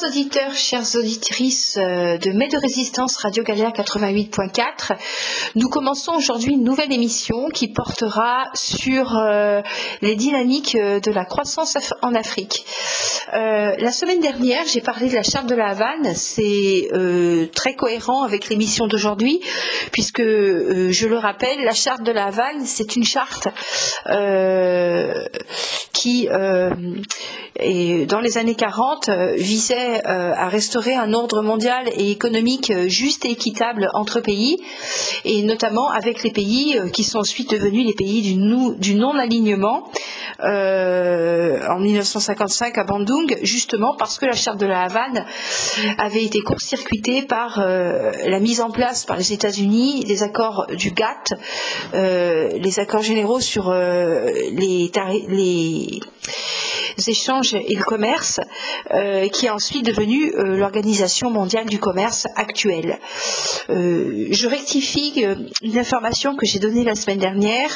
Chers auditeurs, chères auditrices de Mai de Résistance Radio Galère 88.4, nous commençons aujourd'hui une nouvelle émission qui portera sur les dynamiques de la croissance en Afrique. La semaine dernière, j'ai parlé de la charte de la Havane. C'est très cohérent avec l'émission d'aujourd'hui, puisque, je le rappelle, la charte de la Havane, c'est une charte qui, dans les années 40, visait à restaurer un ordre mondial et économique juste et équitable entre pays, et notamment avec les pays qui sont ensuite devenus les pays du non-alignement en 1955 à Bandung, justement parce que la charte de la Havane avait été court-circuitée par la mise en place par les États-Unis des accords du GATT, les accords généraux sur les échanges et le commerce, qui est ensuite devenu l'Organisation mondiale du commerce actuelle. Je rectifie une information que j'ai donnée la semaine dernière.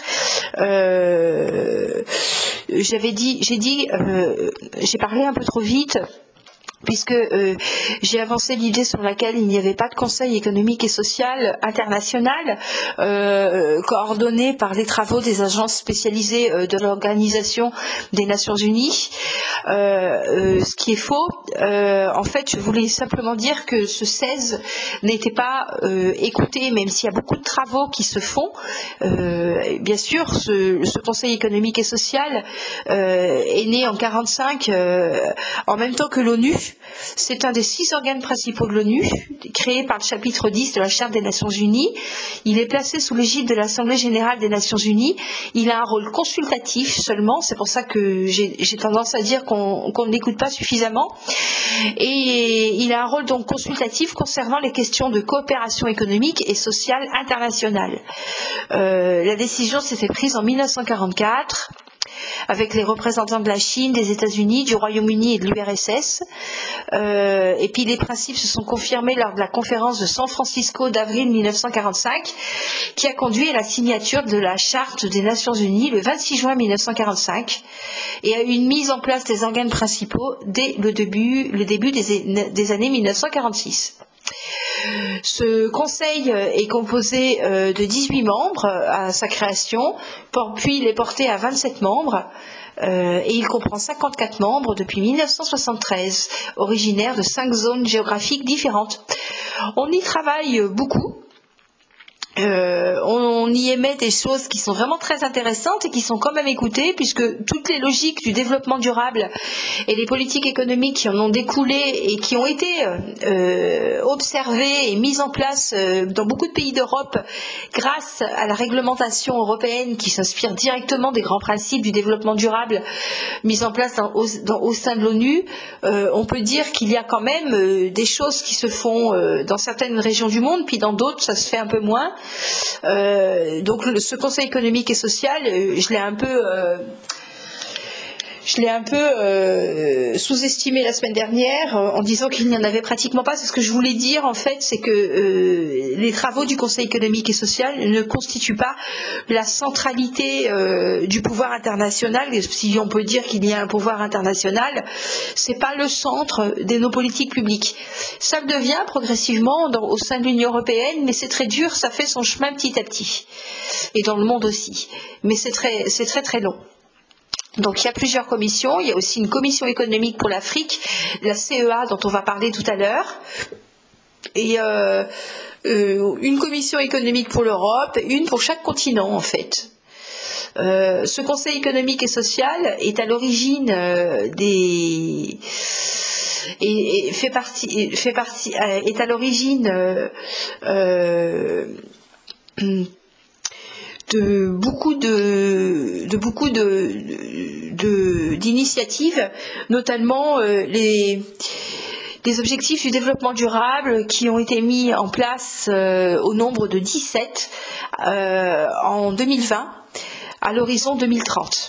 J'ai parlé un peu trop vite, puisque j'ai avancé l'idée sur laquelle il n'y avait pas de Conseil économique et social international coordonné par les travaux des agences spécialisées de l'Organisation des Nations Unies, ce qui est faux. En fait, je voulais simplement dire que ce 16 n'était pas écouté, même s'il y a beaucoup de travaux qui se font. Bien sûr, ce Conseil économique et social est né en 1945 en même temps que l'ONU. C'est un des 6 organes principaux de l'ONU, créé par le chapitre 10 de la Charte des Nations Unies. Il est placé sous l'égide de l'Assemblée générale des Nations Unies. Il a un rôle consultatif seulement, c'est pour ça que j'ai tendance à dire qu'on ne l'écoute pas suffisamment. Et il a un rôle donc consultatif concernant les questions de coopération économique et sociale internationale. La décision s'était prise en 1944. Avec les représentants de la Chine, des États-Unis, du Royaume-Uni et de l'URSS. Et puis les principes se sont confirmés lors de la conférence de San Francisco d'avril 1945, qui a conduit à la signature de la Charte des Nations Unies le 26 juin 1945 et à une mise en place des organes principaux dès le début des années 1946. Ce conseil est composé de 18 membres à sa création, puis il est porté à 27 membres et il comprend 54 membres depuis 1973, originaires de 5 zones géographiques différentes. On y travaille beaucoup. On y émet des choses qui sont vraiment très intéressantes et qui sont quand même écoutées, puisque toutes les logiques du développement durable et les politiques économiques qui en ont découlé et qui ont été observées et mises en place dans beaucoup de pays d'Europe grâce à la réglementation européenne qui s'inspire directement des grands principes du développement durable mis en place au sein de l'ONU, on peut dire qu'il y a quand même des choses qui se font dans certaines régions du monde, puis dans d'autres ça se fait un peu moins. Donc ce Conseil économique et social, je l'ai un peu sous-estimé la semaine dernière en disant qu'il n'y en avait pratiquement pas. C'est ce que je voulais dire en fait, c'est que les travaux du Conseil économique et social ne constituent pas la centralité du pouvoir international. Et si on peut dire qu'il y a un pouvoir international, c'est pas le centre de nos politiques publiques. Ça le devient progressivement au sein de l'Union européenne, mais c'est très dur, ça fait son chemin petit à petit. Et dans le monde aussi. Mais c'est très très long. Donc il y a plusieurs commissions, il y a aussi une commission économique pour l'Afrique, la CEA dont on va parler tout à l'heure, et une commission économique pour l'Europe, une pour chaque continent en fait. Ce Conseil économique et social est à l'origine est à l'origine de beaucoup d'initiatives, notamment les objectifs du développement durable qui ont été mis en place au nombre de 17 en 2020 à l'horizon 2030.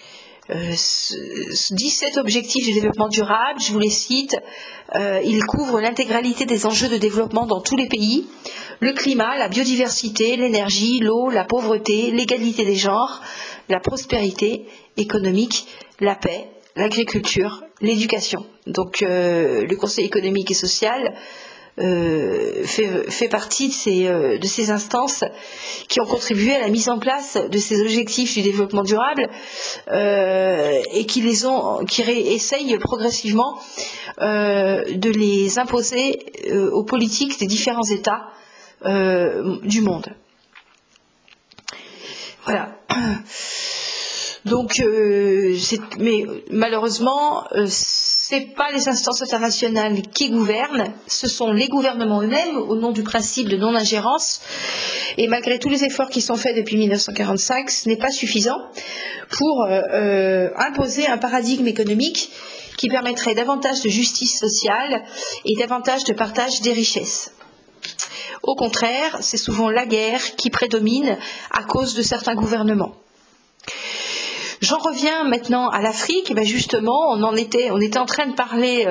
17 objectifs du développement durable, je vous les cite, ils couvrent l'intégralité des enjeux de développement dans tous les pays: le climat, la biodiversité, l'énergie, l'eau, la pauvreté, l'égalité des genres, la prospérité économique, la paix, l'agriculture, l'éducation. Donc le Conseil économique et social fait partie de ces instances qui ont contribué à la mise en place de ces objectifs du développement durable et qui essayent progressivement de les imposer aux politiques des différents États du monde. Voilà. Donc, mais malheureusement, c'est pas les instances internationales qui gouvernent, ce sont les gouvernements eux-mêmes au nom du principe de non-ingérence. Et malgré tous les efforts qui sont faits depuis 1945, ce n'est pas suffisant pour imposer un paradigme économique qui permettrait davantage de justice sociale et davantage de partage des richesses. Au contraire, c'est souvent la guerre qui prédomine à cause de certains gouvernements. J'en reviens maintenant à l'Afrique. Et bien justement, on était en train de parler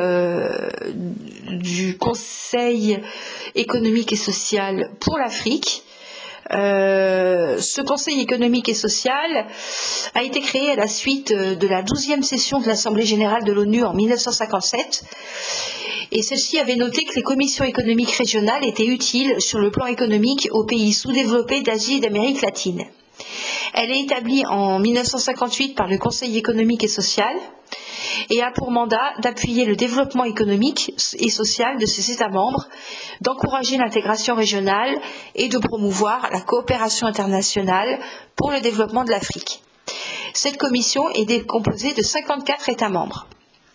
du Conseil économique et social pour l'Afrique. Ce Conseil économique et social a été créé à la suite de la 12e session de l'Assemblée générale de l'ONU en 1957. Et celle-ci avait noté que les commissions économiques régionales étaient utiles sur le plan économique aux pays sous-développés d'Asie et d'Amérique latine. Elle est établie en 1958 par le Conseil économique et social et a pour mandat d'appuyer le développement économique et social de ses États membres, d'encourager l'intégration régionale et de promouvoir la coopération internationale pour le développement de l'Afrique. Cette commission est composée de 54 États membres.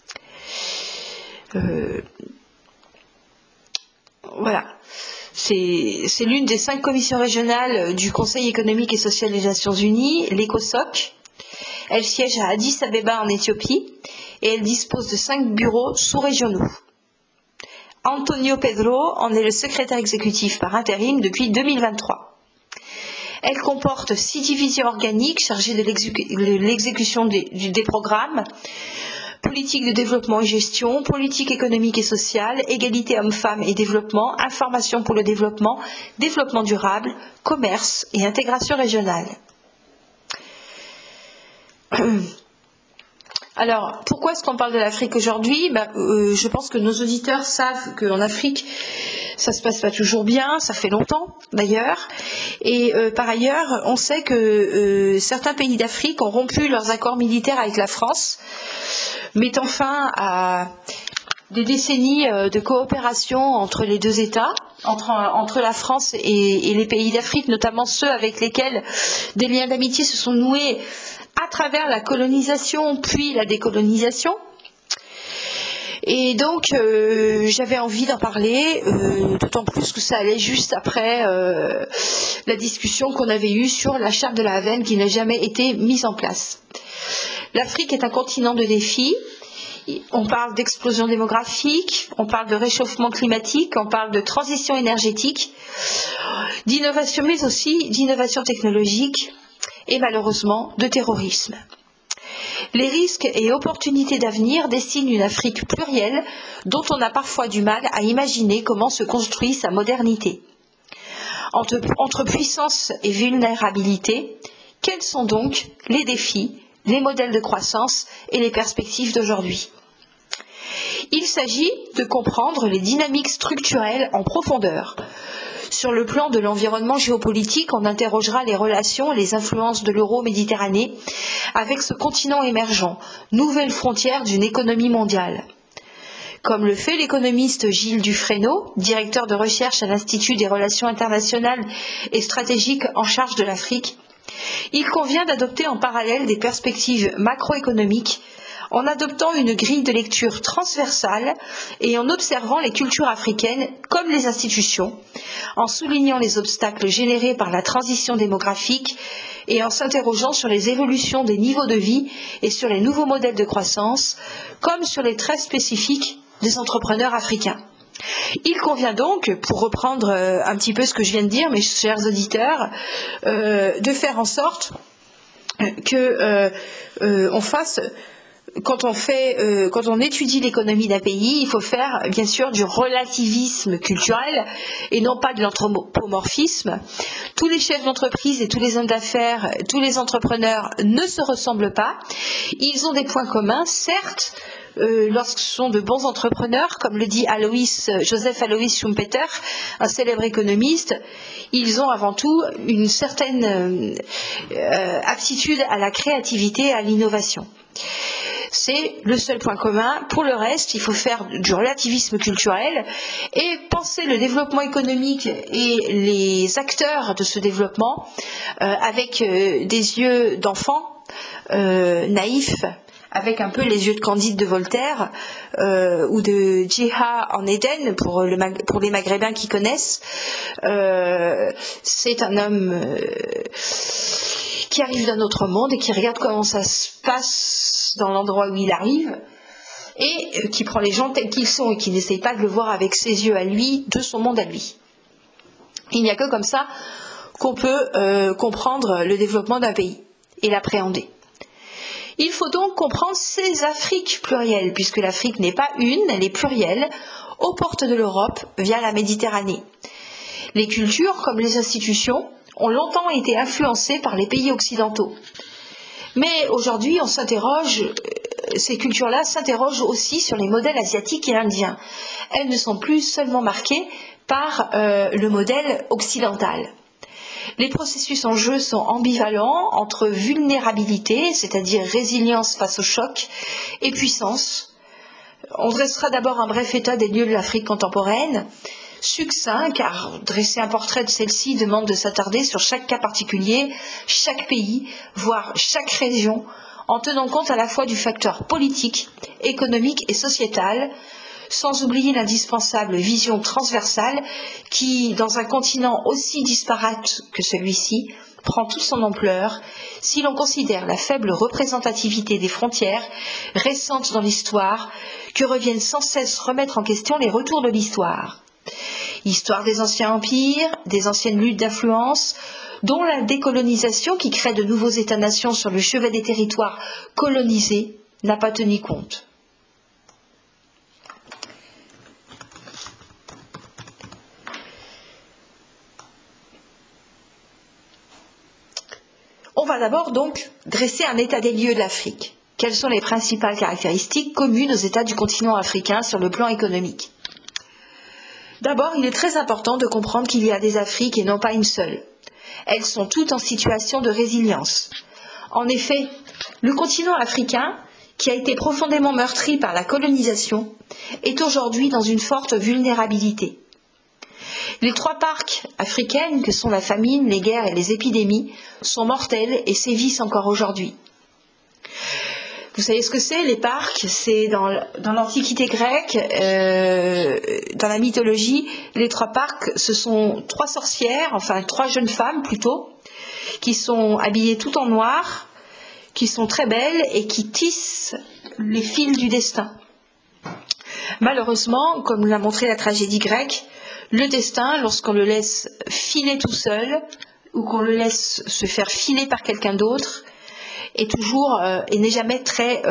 Voilà. C'est l'une des 5 commissions régionales du Conseil économique et social des Nations Unies, l'ECOSOC. Elle siège à Addis Abeba en Éthiopie et elle dispose de 5 bureaux sous-régionaux. Antonio Pedro en est le secrétaire exécutif par intérim depuis 2023. Elle comporte 6 divisions organiques chargées de l'exécution des programmes: politique de développement et gestion, politique économique et sociale, égalité hommes-femmes et développement, information pour le développement, développement durable, commerce et intégration régionale. Alors, pourquoi est-ce qu'on parle de l'Afrique aujourd'hui ? Je pense que nos auditeurs savent qu'en Afrique, ça se passe pas toujours bien, ça fait longtemps d'ailleurs. Et par ailleurs, on sait que certains pays d'Afrique ont rompu leurs accords militaires avec la France, mettant fin à des décennies de coopération entre les deux États, entre la France et les pays d'Afrique, notamment ceux avec lesquels des liens d'amitié se sont noués à travers la colonisation puis la décolonisation. Et donc j'avais envie d'en parler, d'autant plus que ça allait juste après la discussion qu'on avait eue sur la charte de la Havane qui n'a jamais été mise en place. L'Afrique est un continent de défis. On parle d'explosion démographique, on parle de réchauffement climatique, on parle de transition énergétique, d'innovation, mais aussi d'innovation technologique et malheureusement de terrorisme. Les risques et opportunités d'avenir dessinent une Afrique plurielle dont on a parfois du mal à imaginer comment se construit sa modernité. Entre puissance et vulnérabilité, quels sont donc les défis, les modèles de croissance et les perspectives d'aujourd'hui ? Il s'agit de comprendre les dynamiques structurelles en profondeur. Sur le plan de l'environnement géopolitique, on interrogera les relations et les influences de l'euro-Méditerranée avec ce continent émergent, nouvelle frontière d'une économie mondiale. Comme le fait l'économiste Gilles Dufresneau, directeur de recherche à l'Institut des relations internationales et stratégiques en charge de l'Afrique, il convient d'adopter en parallèle des perspectives macroéconomiques en adoptant une grille de lecture transversale et en observant les cultures africaines comme les institutions, en soulignant les obstacles générés par la transition démographique et en s'interrogeant sur les évolutions des niveaux de vie et sur les nouveaux modèles de croissance, comme sur les traits spécifiques des entrepreneurs africains. Il convient donc, pour reprendre un petit peu ce que je viens de dire, mes chers auditeurs, de faire en sorte que on fasse quand on étudie l'économie d'un pays, il faut faire bien sûr du relativisme culturel et non pas de l'anthropomorphisme. Tous les chefs d'entreprise et tous les hommes d'affaires, tous les entrepreneurs ne se ressemblent pas. Ils ont des points communs, certes. Lorsque ce sont de bons entrepreneurs, comme le dit Joseph Alois Schumpeter, un célèbre économiste, ils ont avant tout une certaine aptitude à la créativité et à l'innovation. C'est le seul point commun. Pour le reste, il faut faire du relativisme culturel et penser le développement économique et les acteurs de ce développement avec des yeux d'enfant naïfs, avec un peu les yeux de Candide de Voltaire ou de Djiha en Éden pour les Maghrébins qui connaissent. C'est un homme qui arrive d'un autre monde et qui regarde comment ça se passe dans l'endroit où il arrive et qui prend les gens tels qu'ils sont et qui n'essaye pas de le voir avec ses yeux à lui, de son monde à lui. Il n'y a que comme ça qu'on peut comprendre le développement d'un pays et l'appréhender. Il faut donc comprendre ces Afriques plurielles, puisque l'Afrique n'est pas une, elle est plurielle, aux portes de l'Europe via la Méditerranée. Les cultures, comme les institutions, ont longtemps été influencées par les pays occidentaux. Mais aujourd'hui, ces cultures-là s'interrogent aussi sur les modèles asiatiques et indiens. Elles ne sont plus seulement marquées par le modèle occidental. Les processus en jeu sont ambivalents entre vulnérabilité, c'est-à-dire résilience face au choc, et puissance. On dressera d'abord un bref état des lieux de l'Afrique contemporaine, succinct, car dresser un portrait de celle-ci demande de s'attarder sur chaque cas particulier, chaque pays, voire chaque région, en tenant compte à la fois du facteur politique, économique et sociétal, sans oublier l'indispensable vision transversale qui, dans un continent aussi disparate que celui-ci, prend toute son ampleur si l'on considère la faible représentativité des frontières récentes dans l'histoire que reviennent sans cesse remettre en question les retours de l'histoire. Histoire des anciens empires, des anciennes luttes d'influence, dont la décolonisation qui crée de nouveaux États-nations sur le chevet des territoires colonisés n'a pas tenu compte. On va d'abord donc dresser un état des lieux de l'Afrique. Quelles sont les principales caractéristiques communes aux États du continent africain sur le plan économique ? D'abord, il est très important de comprendre qu'il y a des Afriques et non pas une seule. Elles sont toutes en situation de résilience. En effet, le continent africain, qui a été profondément meurtri par la colonisation, est aujourd'hui dans une forte vulnérabilité. Les trois parques africaines, que sont la famine, les guerres et les épidémies, sont mortelles et sévissent encore aujourd'hui. Vous savez ce que c'est, les parques ? C'est dans l'Antiquité grecque, dans la mythologie, les trois parques, ce sont trois sorcières, enfin trois jeunes femmes plutôt, qui sont habillées tout en noir, qui sont très belles et qui tissent les fils du destin. Malheureusement, comme l'a montré la tragédie grecque, le destin, lorsqu'on le laisse filer tout seul, ou qu'on le laisse se faire filer par quelqu'un d'autre, est toujours et n'est jamais très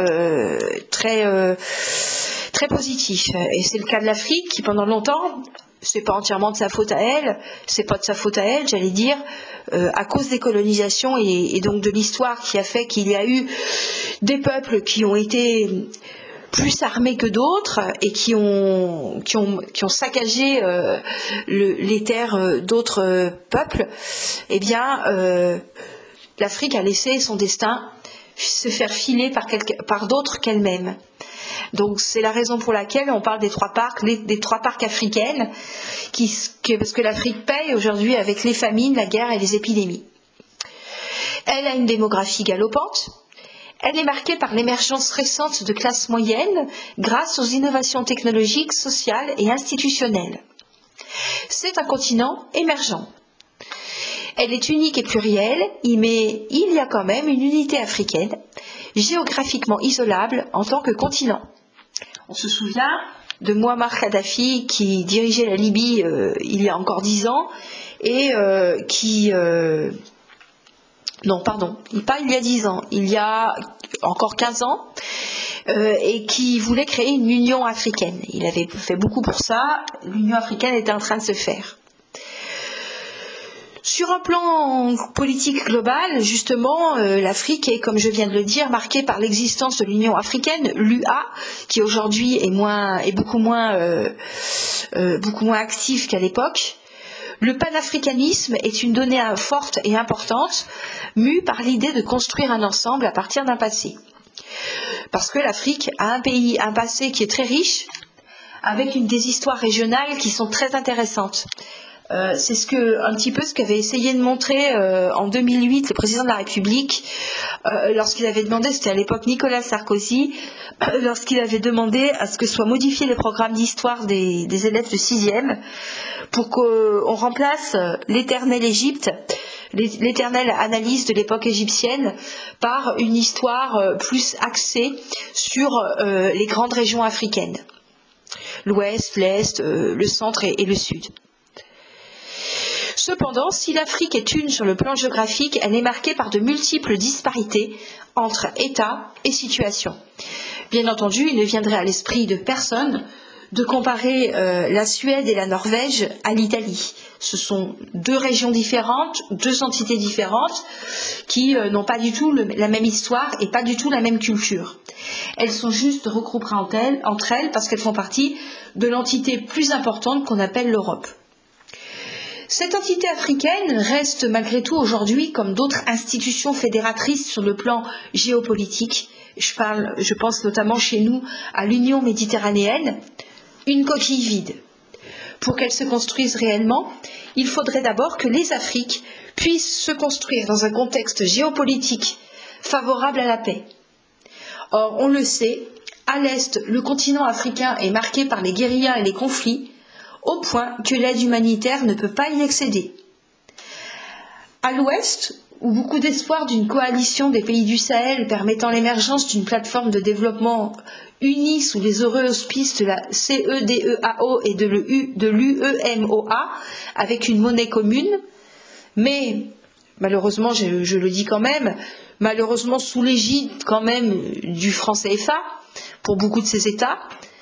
positif. Et c'est le cas de l'Afrique qui pendant longtemps, c'est pas entièrement de sa faute à elle, c'est pas de sa faute à elle, j'allais dire, à cause des colonisations et donc de l'histoire qui a fait qu'il y a eu des peuples qui ont été plus armés que d'autres et qui ont saccagé les terres d'autres peuples. Eh bien, l'Afrique a laissé son destin se faire filer par d'autres qu'elle-même. Donc c'est la raison pour laquelle on parle des trois parcs africaines, parce que l'Afrique paye aujourd'hui avec les famines, la guerre et les épidémies. Elle a une démographie galopante. Elle est marquée par l'émergence récente de classes moyennes grâce aux innovations technologiques, sociales et institutionnelles. C'est un continent émergent. Elle est unique et plurielle, mais il y a quand même une unité africaine, géographiquement isolable en tant que continent. On se souvient de Mouammar Kadhafi qui dirigeait la Libye il y a encore 10 ans et qui non, pardon, pas il y a 10 ans, il y a encore 15 ans, et qui voulait créer une Union africaine. Il avait fait beaucoup pour ça, l'Union africaine était en train de se faire. Sur un plan politique global, justement, l'Afrique est, comme je viens de le dire, marquée par l'existence de l'Union africaine, l'UA, qui aujourd'hui est beaucoup moins active qu'à l'époque. Le panafricanisme est une donnée forte et importante, mue par l'idée de construire un ensemble à partir d'un passé. Parce que l'Afrique a un passé qui est très riche, avec des histoires régionales qui sont très intéressantes. C'est un petit peu ce qu'avait essayé de montrer en 2008 le président de la République, lorsqu'il avait demandé, c'était à l'époque Nicolas Sarkozy, lorsqu'il avait demandé à ce que soient modifiés les programmes d'histoire des élèves de 6e, pour qu'on remplace l'éternelle Égypte, l'éternelle analyse de l'époque égyptienne, par une histoire plus axée sur les grandes régions africaines, l'ouest, l'est, le centre et le sud. Cependant, si l'Afrique est une sur le plan géographique, elle est marquée par de multiples disparités entre États et situations. Bien entendu, il ne viendrait à l'esprit de personne de comparer la Suède et la Norvège à l'Italie. Ce sont deux régions différentes, deux entités différentes qui n'ont pas du tout la même histoire et pas du tout la même culture. Elles sont juste regroupées entre elles parce qu'elles font partie de l'entité plus importante qu'on appelle l'Europe. Cette entité africaine reste malgré tout aujourd'hui, comme d'autres institutions fédératrices sur le plan géopolitique, je pense notamment chez nous à l'Union méditerranéenne, une coquille vide. Pour qu'elle se construise réellement, il faudrait d'abord que les Afriques puissent se construire dans un contexte géopolitique favorable à la paix. Or, on le sait, à l'Est, le continent africain est marqué par les guérillas et les conflits, au point que l'aide humanitaire ne peut pas y accéder. À l'Ouest, où beaucoup d'espoir d'une coalition des pays du Sahel permettant l'émergence d'une plateforme de développement unie sous les heureux auspices de la CEDEAO et de l'UEMOA, avec une monnaie commune, mais malheureusement, je le dis quand même, malheureusement sous l'égide quand même du franc CFA pour beaucoup de ces États.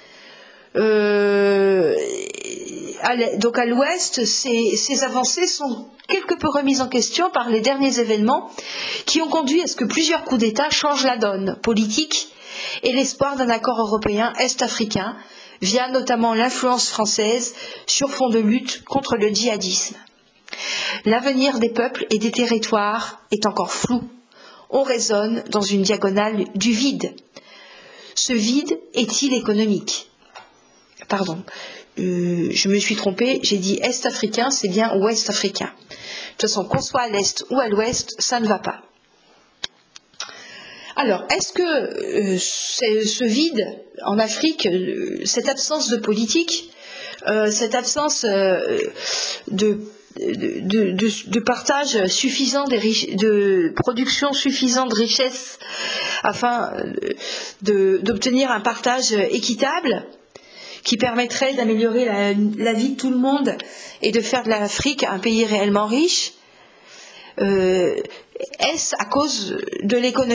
Donc à l'Ouest, ces avancées sont quelque peu remises en question par les derniers événements qui ont conduit à ce que plusieurs coups d'État changent la donne politique et l'espoir d'un accord européen est-africain via notamment l'influence française sur fond de lutte contre le djihadisme. L'avenir des peuples et des territoires est encore flou. On raisonne dans une diagonale du vide. Ce vide est-il économique ? Pardon, je me suis trompée, j'ai dit est-africain, c'est bien ouest-africain. De toute façon, qu'on soit à l'est ou à l'ouest, ça ne va pas. Alors, est-ce que ce vide en Afrique, cette absence de politique, cette absence de partage suffisant de production suffisante de richesses afin d'obtenir un partage équitable qui permettrait d'améliorer la vie de tout le monde et de faire de l'Afrique un pays réellement riche, est-ce à cause de l'économie ?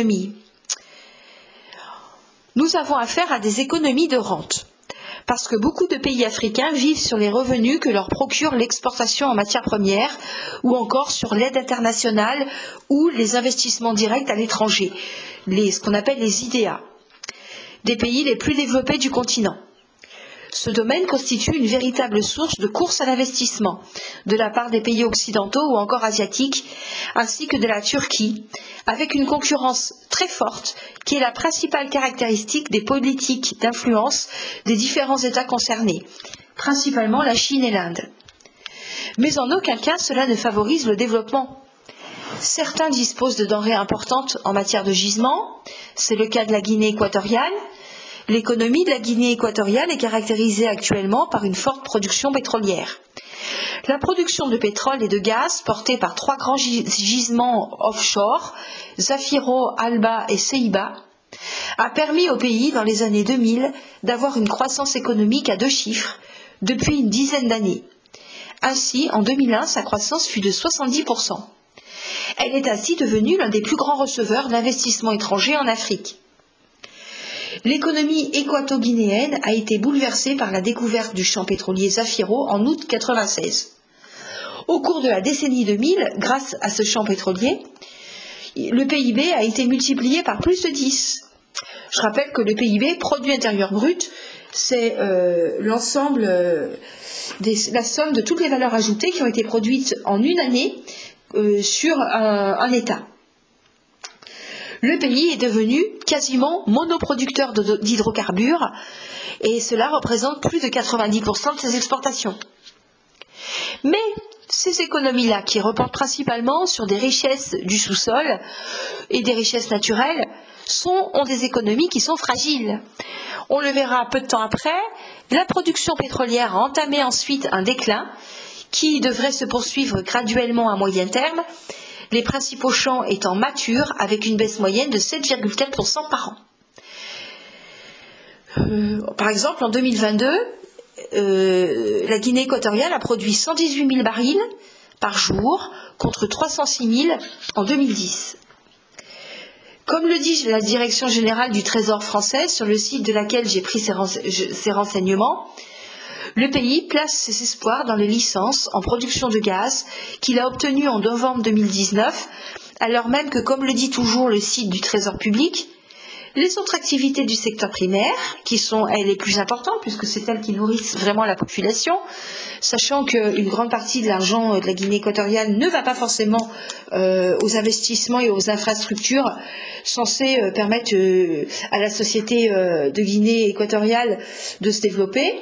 Nous avons affaire à des économies de rente, parce que beaucoup de pays africains vivent sur les revenus que leur procure l'exportation en matières premières, ou encore sur l'aide internationale ou les investissements directs à l'étranger, ce qu'on appelle les IDA, des pays les plus développés du continent. Ce domaine constitue une véritable source de course à l'investissement de la part des pays occidentaux ou encore asiatiques, ainsi que de la Turquie, avec une concurrence très forte qui est la principale caractéristique des politiques d'influence des différents États concernés, principalement la Chine et l'Inde. Mais en aucun cas cela ne favorise le développement. Certains disposent de denrées importantes en matière de gisement, c'est le cas de la Guinée équatoriale. L'économie de la Guinée équatoriale est caractérisée actuellement par une forte production pétrolière. La production de pétrole et de gaz, portée par 3 grands gisements offshore, Zafiro, Alba et Ceiba, a permis au pays, dans les années 2000, d'avoir une croissance économique à 2 chiffres depuis une dizaine d'années. Ainsi, en 2001, sa croissance fut de 70%. Elle est ainsi devenue l'un des plus grands receveurs d'investissements étrangers en Afrique. L'économie équato-guinéenne a été bouleversée par la découverte du champ pétrolier Zafiro en août 1996. Au cours de la décennie 2000, grâce à ce champ pétrolier, le PIB a été multiplié par plus de 10. Je rappelle que le PIB, produit intérieur brut, c'est l'ensemble, la somme de toutes les valeurs ajoutées qui ont été produites en une année sur un État. Le pays est devenu quasiment monoproducteur d'hydrocarbures et cela représente plus de 90% de ses exportations. Mais ces économies-là, qui reportent principalement sur des richesses du sous-sol et des richesses naturelles, ont des économies qui sont fragiles. On le verra peu de temps après, la production pétrolière a entamé ensuite un déclin qui devrait se poursuivre graduellement à moyen terme, les principaux champs étant matures avec une baisse moyenne de 7,4% par an. Par exemple, en 2022, la Guinée équatoriale a produit 118 000 barils par jour contre 306 000 en 2010. Comme le dit la Direction générale du Trésor français, sur le site de laquelle j'ai pris ces renseignements, le pays place ses espoirs dans les licences en production de gaz qu'il a obtenues en novembre 2019, alors même que, comme le dit toujours le site du Trésor public, les autres activités du secteur primaire, qui sont elles les plus importantes, puisque c'est elles qui nourrissent vraiment la population, sachant qu'une grande partie de l'argent de la Guinée équatoriale ne va pas forcément aux investissements et aux infrastructures censées permettre à la société de Guinée équatoriale de se développer.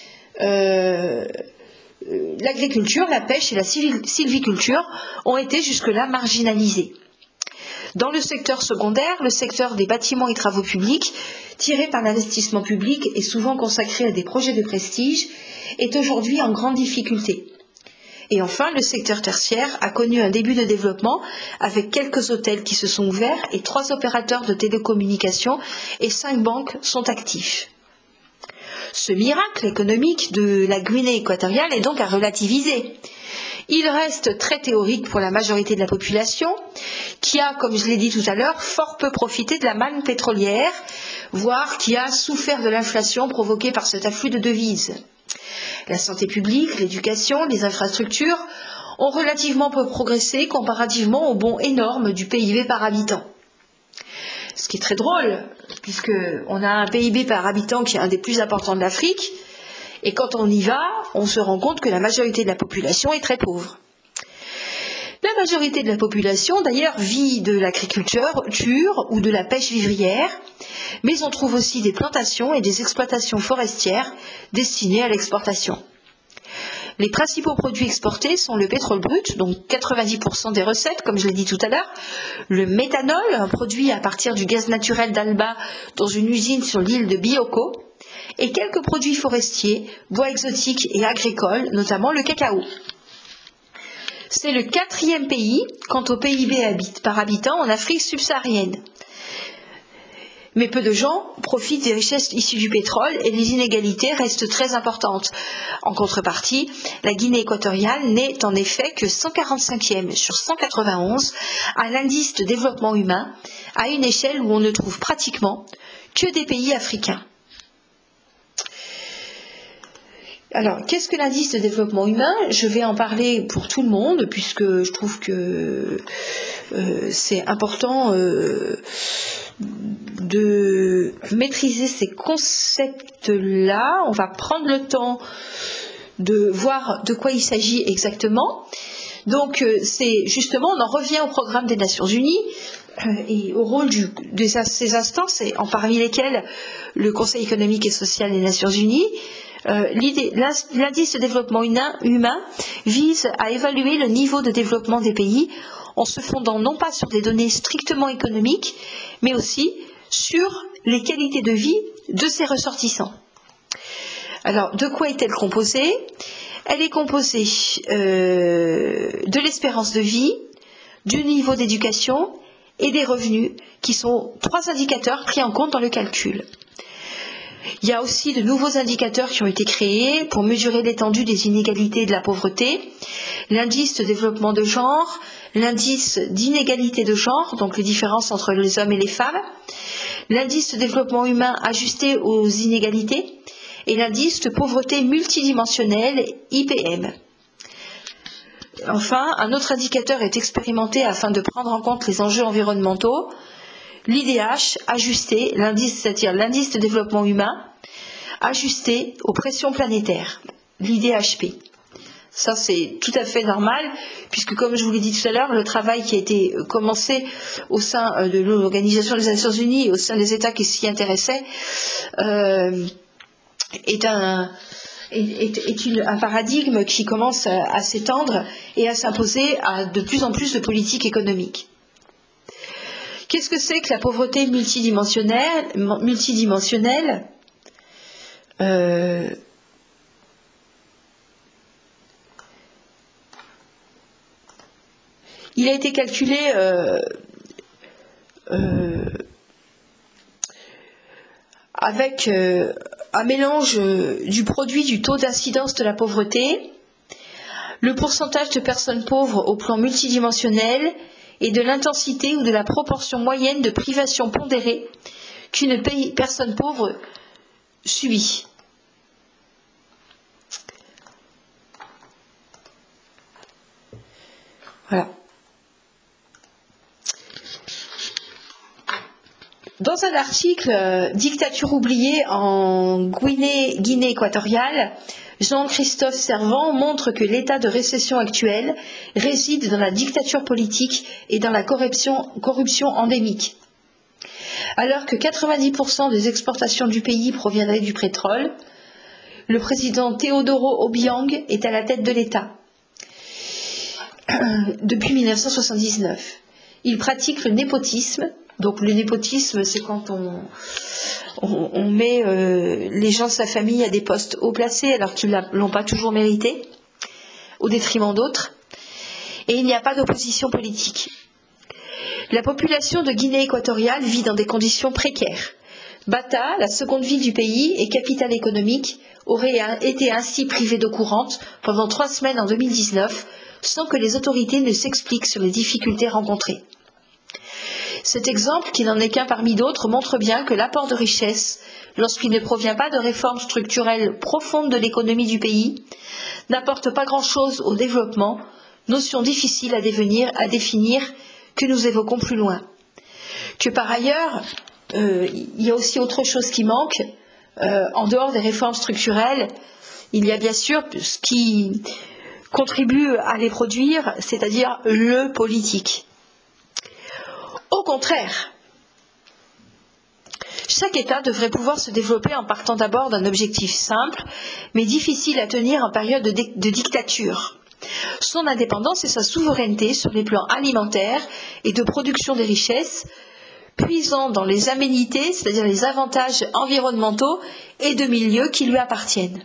L'agriculture, la pêche et la sylviculture ont été jusque-là marginalisées. Dans le secteur secondaire, le secteur des bâtiments et travaux publics, tiré par l'investissement public et souvent consacré à des projets de prestige, est aujourd'hui en grande difficulté. Et enfin, le secteur tertiaire a connu un début de développement avec quelques hôtels qui se sont ouverts et 3 opérateurs de télécommunications et 5 banques sont actifs. Ce miracle économique de la Guinée équatoriale est donc à relativiser. Il reste très théorique pour la majorité de la population, qui a, comme je l'ai dit tout à l'heure, fort peu profité de la manne pétrolière, voire qui a souffert de l'inflation provoquée par cet afflux de devises. La santé publique, l'éducation, les infrastructures ont relativement peu progressé comparativement au bond énorme du PIB par habitant. Ce qui est très drôle, puisqu'on a un PIB par habitant qui est un des plus importants de l'Afrique, et quand on y va, on se rend compte que la majorité de la population est très pauvre. La majorité de la population, d'ailleurs, vit de l'agriculture ou de la pêche vivrière, mais on trouve aussi des plantations et des exploitations forestières destinées à l'exportation. Les principaux produits exportés sont le pétrole brut, donc 90% des recettes, comme je l'ai dit tout à l'heure, le méthanol, un produit à partir du gaz naturel d'Alba dans une usine sur l'île de Bioko, et quelques produits forestiers, bois exotiques et agricoles, notamment le cacao. C'est le 4e pays quant au PIB par habitant en Afrique subsaharienne. Mais peu de gens profitent des richesses issues du pétrole et les inégalités restent très importantes. En contrepartie, la Guinée équatoriale n'est en effet que 145e sur 191 à l'indice de développement humain, à une échelle où on ne trouve pratiquement que des pays africains. Alors, qu'est-ce que l'indice de développement humain ? Je vais en parler pour tout le monde, puisque je trouve que c'est important de maîtriser ces concepts-là. On va prendre le temps de voir de quoi il s'agit exactement. Donc, c'est justement, on en revient au programme des Nations Unies et au rôle de ces instances, parmi lesquelles le Conseil économique et social des Nations Unies. L'indice de développement humain vise à évaluer le niveau de développement des pays en se fondant non pas sur des données strictement économiques, mais aussi sur les qualités de vie de ses ressortissants. Alors, de quoi est-elle composée ? Elle est composée de l'espérance de vie, du niveau d'éducation et des revenus, qui sont 3 indicateurs pris en compte dans le calcul. Il y a aussi de nouveaux indicateurs qui ont été créés pour mesurer l'étendue des inégalités et de la pauvreté. L'indice de développement de genre, l'indice d'inégalité de genre, donc les différences entre les hommes et les femmes, l'indice de développement humain ajusté aux inégalités et l'indice de pauvreté multidimensionnelle, IPM. Enfin, un autre indicateur est expérimenté afin de prendre en compte les enjeux environnementaux, l'IDH ajusté, c'est-à-dire l'indice de développement humain, ajusté aux pressions planétaires, l'IDHP. Ça, c'est tout à fait normal, puisque comme je vous l'ai dit tout à l'heure, le travail qui a été commencé au sein de l'Organisation des Nations Unies, au sein des États qui s'y intéressaient, est un paradigme qui commence à s'étendre et à s'imposer à de plus en plus de politiques économiques. Qu'est-ce que c'est que la pauvreté multidimensionnelle Il a été calculé avec un mélange du produit du taux d'incidence de la pauvreté, le pourcentage de personnes pauvres au plan multidimensionnel et de l'intensité ou de la proportion moyenne de privation pondérée qu'une personne pauvre subit. Voilà. Dans un article Dictature oubliée en Guinée équatoriale, Jean-Christophe Servan montre que l'état de récession actuel réside dans la dictature politique et dans la corruption endémique. Alors que 90% des exportations du pays proviendraient du pétrole, le président Teodoro Obiang est à la tête de l'État depuis 1979. Il pratique le népotisme. Donc le népotisme, c'est quand on met les gens de sa famille à des postes haut placés alors qu'ils ne l'ont pas toujours mérité, au détriment d'autres. Et il n'y a pas d'opposition politique. La population de Guinée équatoriale vit dans des conditions précaires. Bata, la seconde ville du pays et capitale économique, aurait été ainsi privée d'eau courante pendant 3 semaines en 2019, sans que les autorités ne s'expliquent sur les difficultés rencontrées. Cet exemple, qui n'en est qu'un parmi d'autres, montre bien que l'apport de richesse, lorsqu'il ne provient pas de réformes structurelles profondes de l'économie du pays, n'apporte pas grand-chose au développement, notion difficile à définir que nous évoquons plus loin. Que par ailleurs, il y a aussi autre chose qui manque, en dehors des réformes structurelles, il y a bien sûr ce qui contribue à les produire, c'est-à-dire le politique. Au contraire, chaque État devrait pouvoir se développer en partant d'abord d'un objectif simple, mais difficile à tenir en période de dictature. Son indépendance et sa souveraineté sur les plans alimentaires et de production des richesses, puisant dans les aménités, c'est-à-dire les avantages environnementaux et de milieu qui lui appartiennent.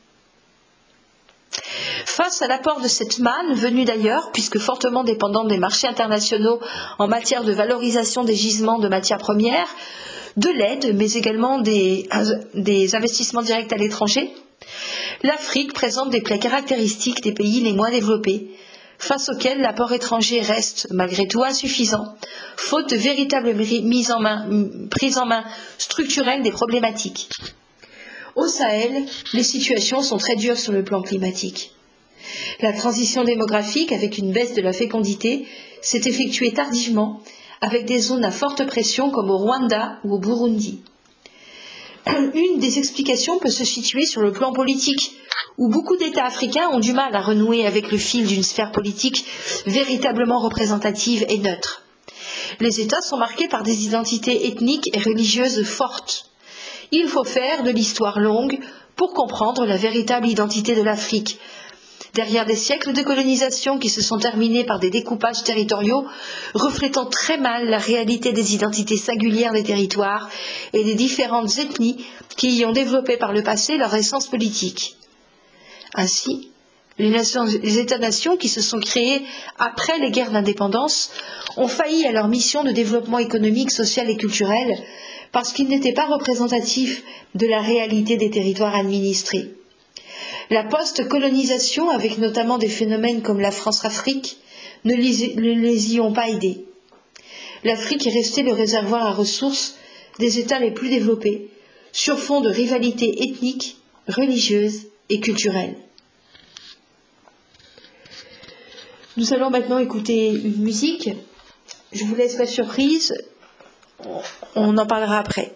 Face à l'apport de cette manne, venue d'ailleurs, puisque fortement dépendante des marchés internationaux en matière de valorisation des gisements de matières premières, de l'aide, mais également des investissements directs à l'étranger, l'Afrique présente des traits caractéristiques des pays les moins développés, face auxquels l'apport étranger reste malgré tout insuffisant, faute de véritable prise en main structurelle des problématiques. Au Sahel, les situations sont très dures sur le plan climatique. La transition démographique, avec une baisse de la fécondité, s'est effectuée tardivement, avec des zones à forte pression comme au Rwanda ou au Burundi. Une des explications peut se situer sur le plan politique, où beaucoup d'États africains ont du mal à renouer avec le fil d'une sphère politique véritablement représentative et neutre. Les États sont marqués par des identités ethniques et religieuses fortes. Il faut faire de l'histoire longue pour comprendre la véritable identité de l'Afrique. Derrière des siècles de colonisation qui se sont terminés par des découpages territoriaux, reflétant très mal la réalité des identités singulières des territoires et des différentes ethnies qui y ont développé par le passé leur essence politique. Ainsi, les États-nations qui se sont créés après les guerres d'indépendance ont failli à leur mission de développement économique, social et culturel parce qu'il n'était pas représentatif de la réalité des territoires administrés. La post-colonisation, avec notamment des phénomènes comme la France-Afrique, ne les y ont pas aidés. L'Afrique est restée le réservoir à ressources des États les plus développés, sur fond de rivalité ethnique, religieuse et culturelle. Nous allons maintenant écouter une musique. Je vous laisse la surprise. On en parlera après.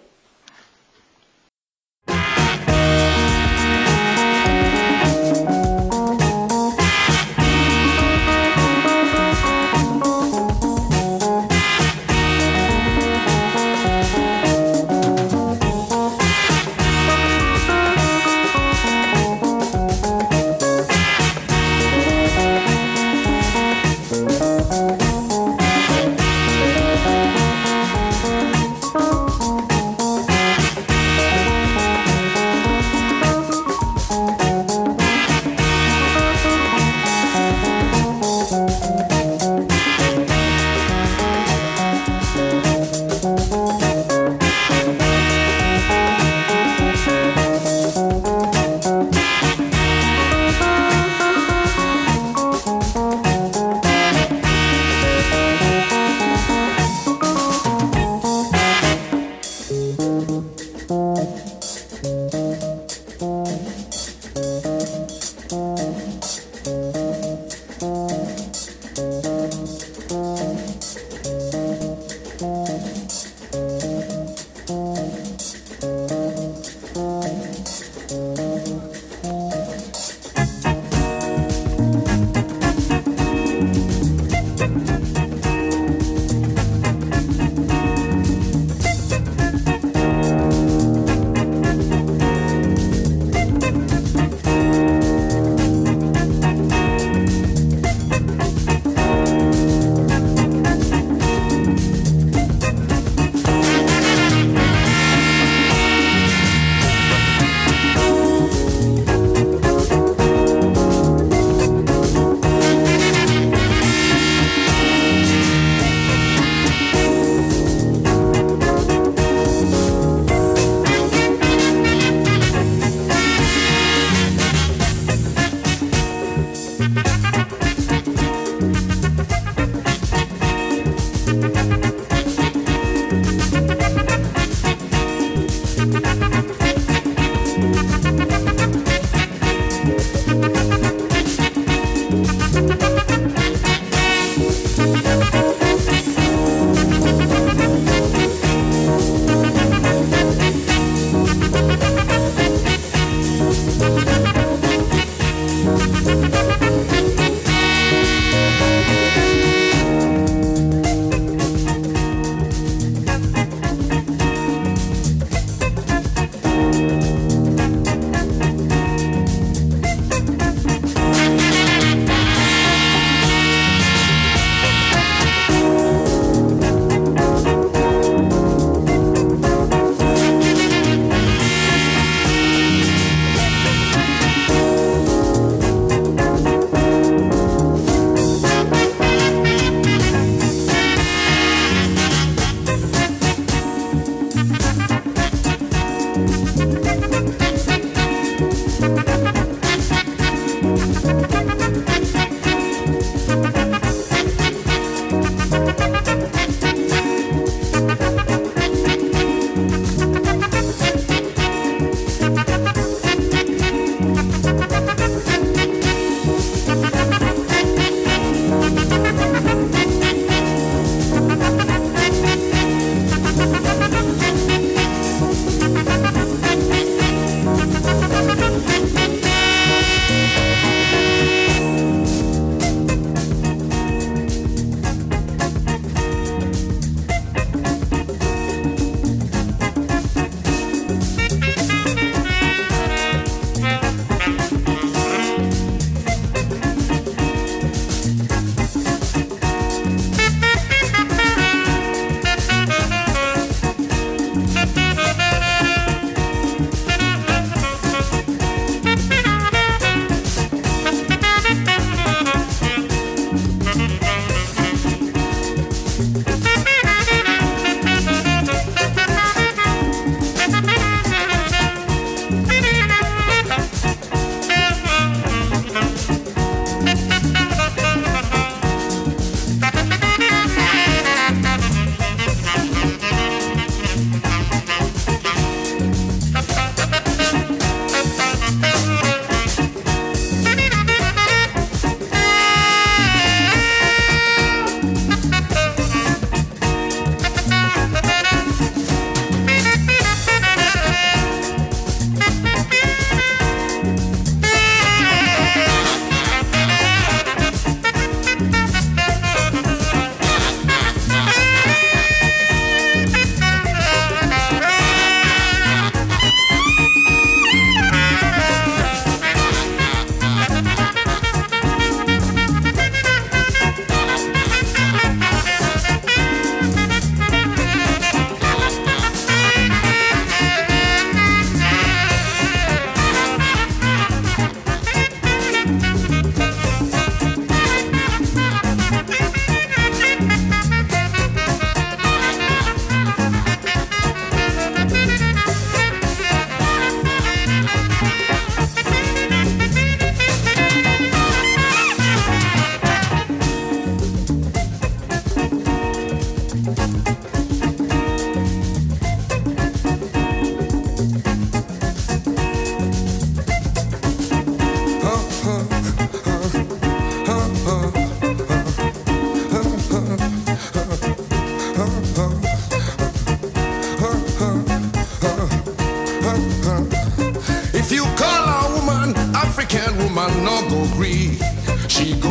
agree. She go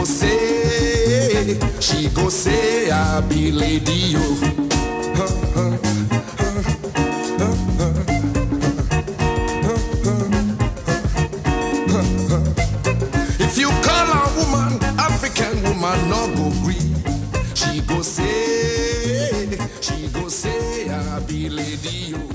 say, I be lady, yo. If you call a woman, African woman, no go agree. She go say, I be lady, yo.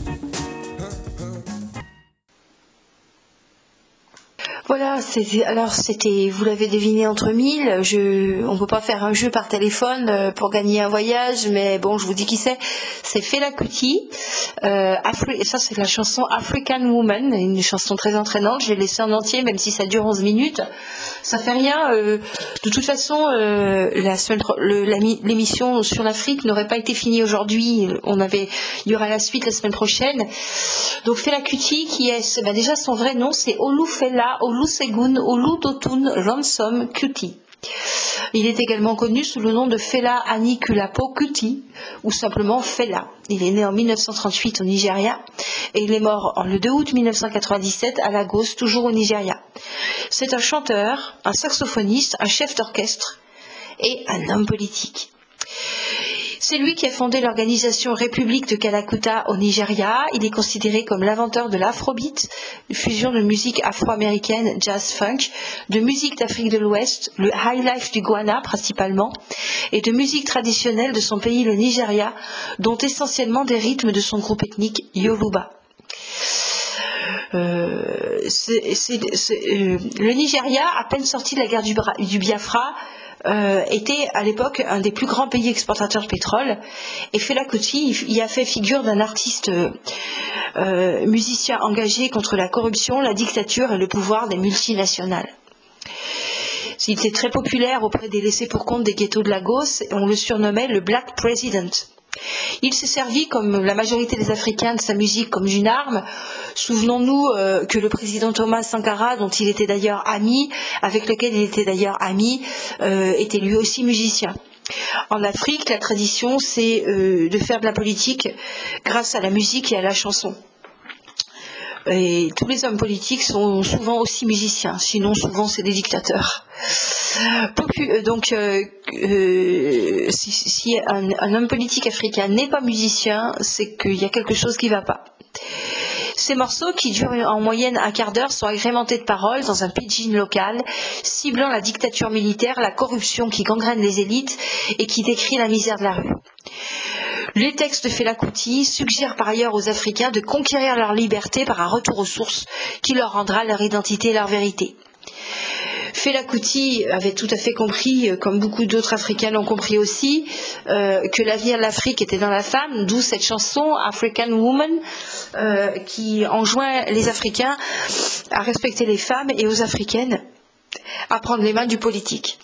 Voilà, c'était, vous l'avez deviné entre mille. On peut pas faire un jeu par téléphone pour gagner un voyage, mais bon, je vous dis qui c'est. C'est Fela Kuti. Et ça, c'est la chanson African Woman, une chanson très entraînante. Je l'ai laissée en entier, même si ça dure 11 minutes. Ça fait rien. De toute façon, l'émission sur l'Afrique n'aurait pas été finie aujourd'hui. Il y aura la suite la semaine prochaine. Donc Fela Kuti, qui est, déjà son vrai nom, c'est Olufela Olusegun Oludotun Ransome Kuti. Il est également connu sous le nom de Fela Anikulapo Kuti, ou simplement Fela. Il est né en 1938 au Nigeria et il est mort le 2 août 1997 à Lagos, toujours au Nigeria. C'est un chanteur, un saxophoniste, un chef d'orchestre et un homme politique. C'est lui qui a fondé l'organisation République de Kalakuta au Nigeria. Il est considéré comme l'inventeur de l'afrobeat, une fusion de musique afro-américaine, jazz-funk, de musique d'Afrique de l'Ouest, le high life du Ghana principalement, et de musique traditionnelle de son pays, le Nigeria, dont essentiellement des rythmes de son groupe ethnique Yoruba. Le Nigeria, à peine sorti de la guerre du Biafra, était à l'époque un des plus grands pays exportateurs de pétrole, et Fela Kuti y a fait figure d'un artiste musicien engagé contre la corruption, la dictature et le pouvoir des multinationales. Il était très populaire auprès des laissés-pour-compte des ghettos de Lagos, et on le surnommait le Black President. Il s'est servi, comme la majorité des Africains, de sa musique comme d'une arme. Souvenons-nous que le président Thomas Sankara, dont il était d'ailleurs ami, avec lequel il était d'ailleurs ami, était lui aussi musicien. En Afrique, la tradition, c'est de faire de la politique grâce à la musique et à la chanson. Et tous les hommes politiques sont souvent aussi musiciens, sinon souvent c'est des dictateurs. Donc, si un homme politique africain n'est pas musicien, c'est qu'il y a quelque chose qui ne va pas. Ces morceaux, qui durent en moyenne un quart d'heure, sont agrémentés de paroles dans un pidgin local, ciblant la dictature militaire, la corruption qui gangrène les élites et qui décrit la misère de la rue. Les textes de Fela Kuti suggèrent par ailleurs aux Africains de conquérir leur liberté par un retour aux sources qui leur rendra leur identité et leur vérité. Fela Kuti avait tout à fait compris, comme beaucoup d'autres Africains l'ont compris aussi, que l'avenir de l'Afrique était dans la femme, d'où cette chanson African Woman qui enjoint les Africains à respecter les femmes et aux Africaines à prendre les mains du politique.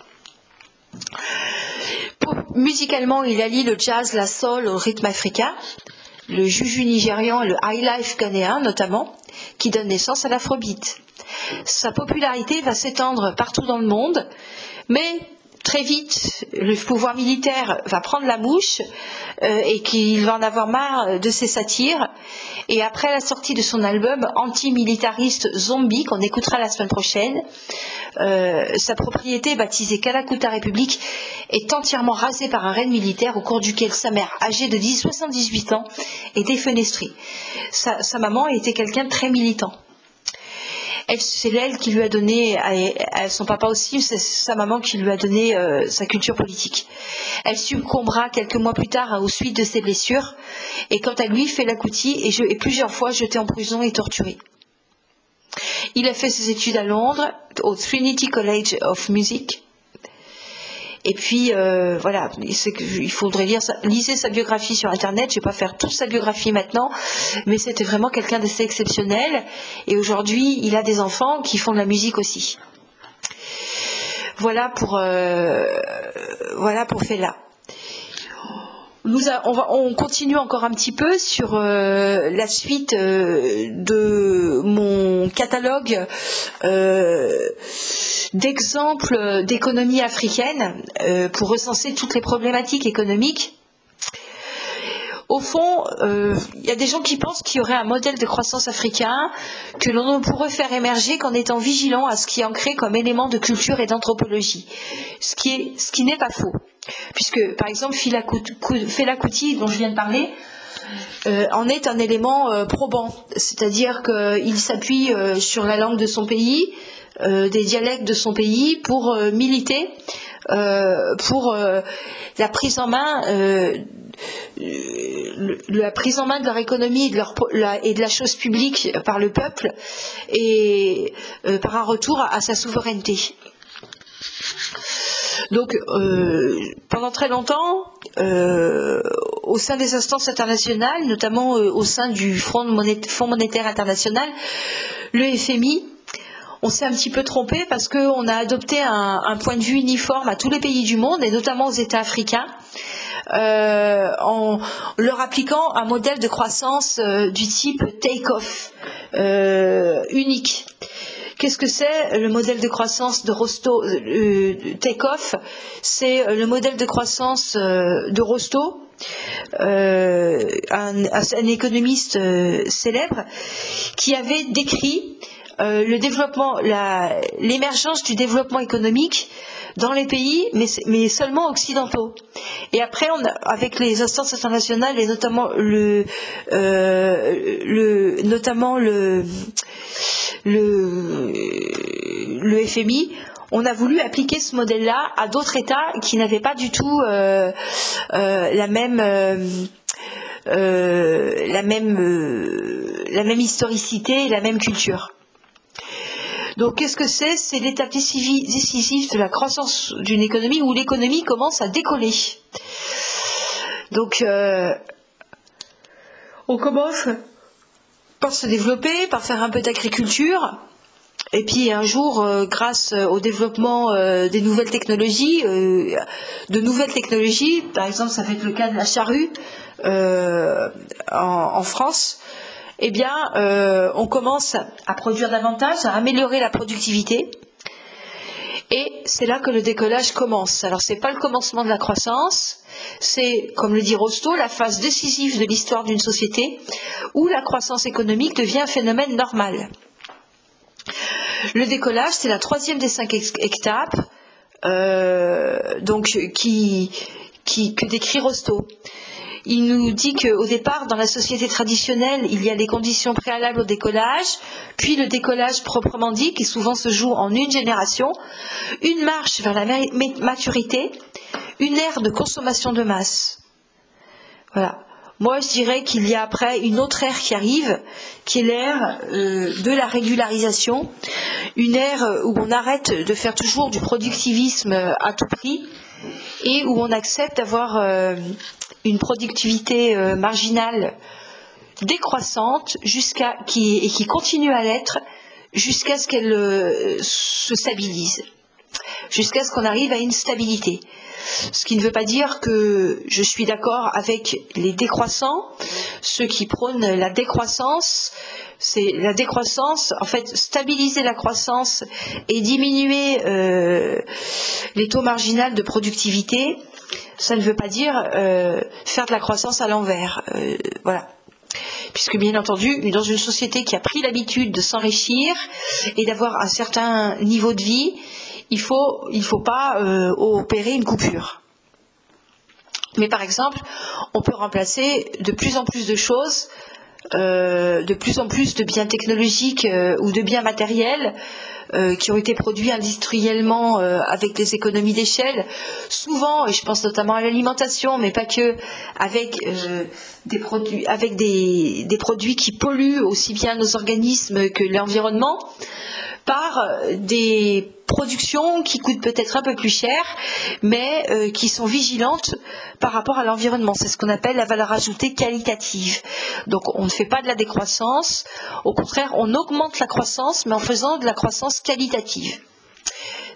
Musicalement, il allie le jazz, la soul au rythme africain, le juju nigérian et le high life ghanéen notamment, qui donnent naissance à l'afrobeat. Sa popularité va s'étendre partout dans le monde, mais très vite, le pouvoir militaire va prendre la mouche et qu'il va en avoir marre de ses satires. Et après la sortie de son album anti-militariste Zombie, qu'on écoutera la semaine prochaine, sa propriété baptisée Kalakuta République est entièrement rasée par un raid militaire au cours duquel sa mère, âgée de 78 ans, est défenestrée. Sa maman était quelqu'un de très militant. C'est elle qui lui a donné, son papa aussi, c'est sa maman qui lui a donné sa culture politique. Elle succombera quelques mois plus tard aux suites de ses blessures, et quant à lui, Fela Kuti est plusieurs fois jeté en prison et torturé. Il a fait ses études à Londres, au Trinity College of Music. Et puis, voilà, il faudrait lisez sa biographie sur Internet. Je ne vais pas faire toute sa biographie maintenant, mais c'était vraiment quelqu'un d'assez exceptionnel. Et aujourd'hui, il a des enfants qui font de la musique aussi. Voilà pour Fela. On continue encore un petit peu sur la suite de mon catalogue d'exemples d'économie africaine pour recenser toutes les problématiques économiques. Au fond, il y a des gens qui pensent qu'il y aurait un modèle de croissance africain que l'on ne pourrait faire émerger qu'en étant vigilant à ce qui est ancré comme élément de culture et d'anthropologie, ce qui n'est pas faux. Puisque, par exemple, Fela Kuti, dont je viens de parler, en est un élément probant, c'est-à-dire qu'il s'appuie sur la langue de son pays, des dialectes de son pays pour militer pour la prise en main de leur économie et de la chose publique par le peuple et par un retour à sa souveraineté. Donc, pendant très longtemps, au sein des instances internationales, notamment au sein du Fonds monétaire international, le FMI, on s'est un petit peu trompé parce qu'on a adopté un point de vue uniforme à tous les pays du monde, et notamment aux États africains, en leur appliquant un modèle de croissance du type take-off, unique. Qu'est-ce que c'est le modèle de croissance de Rostow take-off? C'est le modèle de croissance de Rostow, un économiste célèbre, qui avait décrit l'émergence du développement économique dans les pays, mais seulement occidentaux. Et après, avec les instances internationales et notamment le FMI, on a voulu appliquer ce modèle-là à d'autres États qui n'avaient pas du tout la même historicité et la même culture. Donc, qu'est-ce que c'est? C'est l'étape décisive de la croissance d'une économie où l'économie commence à décoller. Donc, on commence par se développer, par faire un peu d'agriculture. Et puis un jour, grâce au développement de nouvelles technologies, par exemple, ça va être le cas de la charrue en France, eh bien, on commence à produire davantage, à améliorer la productivité, et c'est là que le décollage commence. Alors, c'est pas le commencement de la croissance, c'est, comme le dit Rostow, la phase décisive de l'histoire d'une société où la croissance économique devient un phénomène normal. Le décollage, c'est la troisième des 5 étapes que décrit Rostow. Il nous dit qu'au départ, dans la société traditionnelle, il y a les conditions préalables au décollage, puis le décollage proprement dit, qui souvent se joue en une génération, une marche vers la maturité, une ère de consommation de masse. Voilà. Moi, je dirais qu'il y a après une autre ère qui arrive, qui est l'ère de la régularisation, une ère où on arrête de faire toujours du productivisme à tout prix et où on accepte d'avoir une productivité marginale décroissante qui continue à l'être jusqu'à ce qu'elle se stabilise, jusqu'à ce qu'on arrive à une stabilité. Ce qui ne veut pas dire que je suis d'accord avec les décroissants, ceux qui prônent la décroissance. C'est la décroissance, en fait, stabiliser la croissance et diminuer les taux marginaux de productivité. Ça ne veut pas dire faire de la croissance à l'envers. Voilà. Puisque bien entendu, dans une société qui a pris l'habitude de s'enrichir et d'avoir un certain niveau de vie, il faut pas opérer une coupure. Mais par exemple, on peut remplacer de plus en plus de choses, de plus en plus de biens technologiques ou de biens matériels qui ont été produits industriellement avec des économies d'échelle, souvent, et je pense notamment à l'alimentation, mais pas que, avec des produits qui polluent aussi bien nos organismes que l'environnement, par des productions qui coûtent peut-être un peu plus cher, mais qui sont vigilantes par rapport à l'environnement. C'est ce qu'on appelle la valeur ajoutée qualitative. Donc on ne fait pas de la décroissance, au contraire on augmente la croissance, mais en faisant de la croissance qualitative.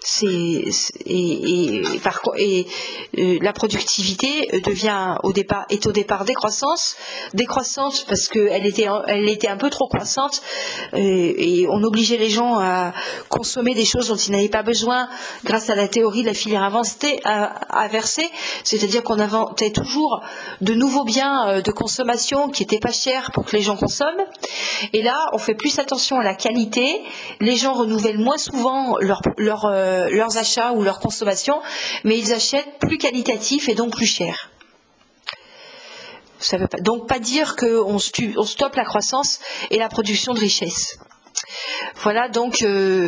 La productivité est au départ décroissante parce qu'elle était un peu trop croissante, et on obligeait les gens à consommer des choses dont ils n'avaient pas besoin grâce à la théorie de la filière inversée, c'est-à-dire qu'on inventait toujours de nouveaux biens de consommation qui n'étaient pas chers pour que les gens consomment. Et là, on fait plus attention à la qualité, les gens renouvellent moins souvent leurs achats ou leur consommation, mais ils achètent plus qualitatif et donc plus cher. Ça ne veut donc pas dire qu'on stoppe la croissance et la production de richesse. Voilà donc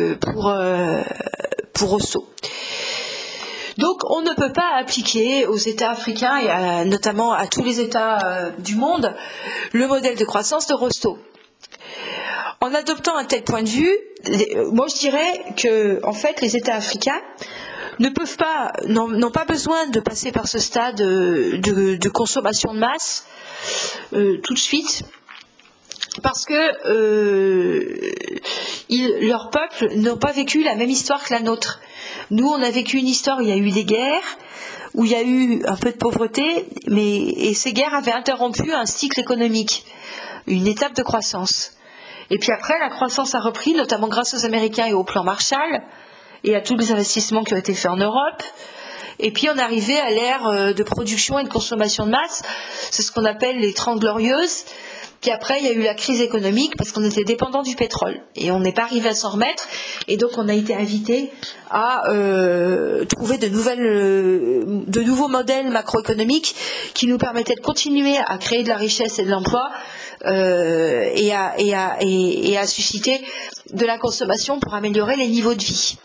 pour Rousseau. Donc on ne peut pas appliquer aux États africains et notamment à tous les États du monde le modèle de croissance de Rousseau. En adoptant un tel point de vue, moi je dirais que en fait les États africains n'ont pas besoin de passer par ce stade de consommation de masse tout de suite, parce que leurs peuples n'ont pas vécu la même histoire que la nôtre. Nous, on a vécu une histoire où il y a eu des guerres, où il y a eu un peu de pauvreté, et ces guerres avaient interrompu un cycle économique, une étape de croissance. Et puis après, la croissance a repris, notamment grâce aux Américains et au plan Marshall, et à tous les investissements qui ont été faits en Europe. Et puis on est arrivé à l'ère de production et de consommation de masse, c'est ce qu'on appelle les 30 glorieuses. Puis après, il y a eu la crise économique parce qu'on était dépendant du pétrole. Et on n'est pas arrivé à s'en remettre. Et donc, on a été invité à trouver de nouveaux modèles macroéconomiques qui nous permettaient de continuer à créer de la richesse et de l'emploi et à susciter de la consommation pour améliorer les niveaux de vie.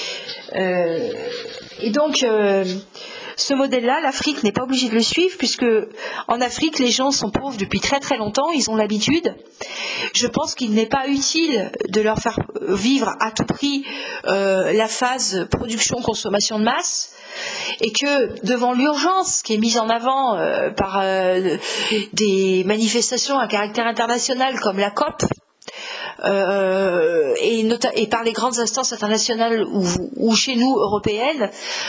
Et donc... ce modèle-là, l'Afrique n'est pas obligée de le suivre, puisque en Afrique, les gens sont pauvres depuis très très longtemps, ils ont l'habitude. Je pense qu'il n'est pas utile de leur faire vivre à tout prix la phase production-consommation de masse, et que devant l'urgence qui est mise en avant par des manifestations à caractère international comme la COP, et par les grandes instances internationales ou chez nous européennes,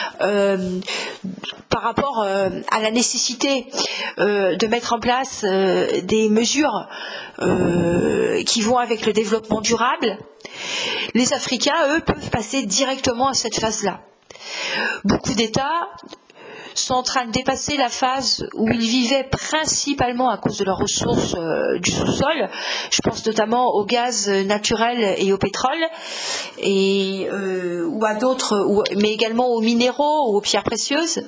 par rapport à la nécessité de mettre en place des mesures qui vont avec le développement durable, les Africains, eux, peuvent passer directement à cette phase-là. Beaucoup d'États sont en train de dépasser la phase où ils vivaient principalement à cause de leurs ressources du sous-sol. Je pense notamment au gaz naturel et au pétrole, ou à d'autres, mais également aux minéraux ou aux pierres précieuses.